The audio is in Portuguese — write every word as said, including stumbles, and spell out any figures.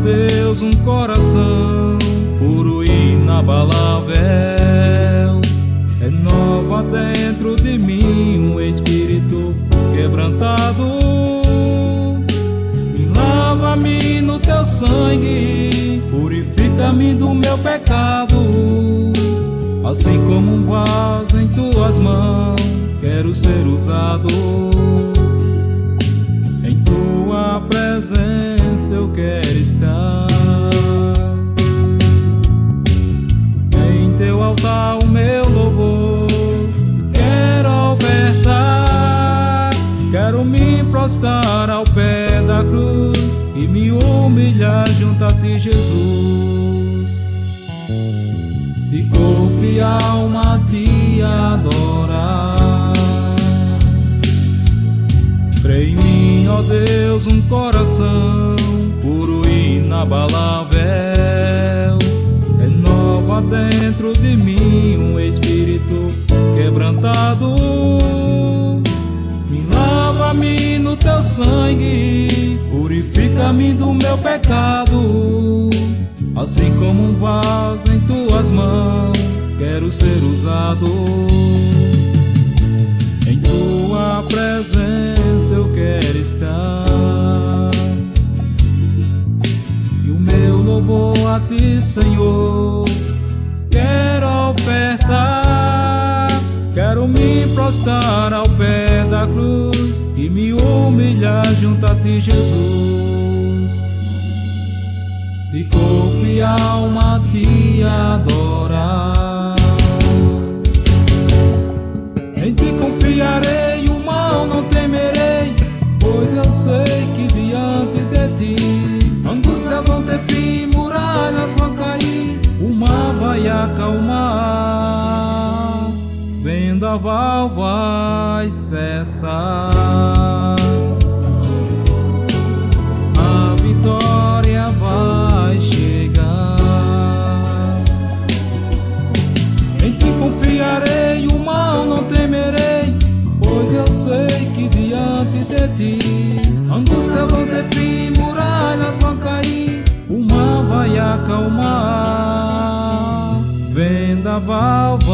Deus, um coração puro e inabalável. Renova dentro de mim um espírito quebrantado. Me lava-me no teu sangue, purifica-me do meu pecado. Assim como um vaso em tuas mãos, quero ser usado. Em tua presença eu quero estar. Em teu altar o meu louvor quero ofertar. Quero me prostrar ao pé da cruz e me humilhar junto a ti, Jesus. De corpo e alma a ti adorar. Crê em mim, ó Deus, um coração puro e inabalável. Renova dentro de mim um espírito quebrantado. Me lava-me no teu sangue, purifica-me do meu pecado. Assim como um vaso em tuas mãos, quero ser usado. Em tua presença eu quero estar. E o meu louvor a ti, Senhor, quero ofertar. Quero me prostrar ao pé da cruz e me humilhar junto a ti, Jesus. De corpo e alma a ti adorar. Em ti confiarei, o mal não temerei, pois eu sei que diante de ti angústias vão ter fim, muralhas vão cair, o mar vai acalmar, vendaval vai cessar. A vitória vai chegar. Em ti confiarei, o mal não temerei, pois eu sei que diante de ti angústias vão ter fim, muralhas vão cair, o mar vai acalmar, vendaval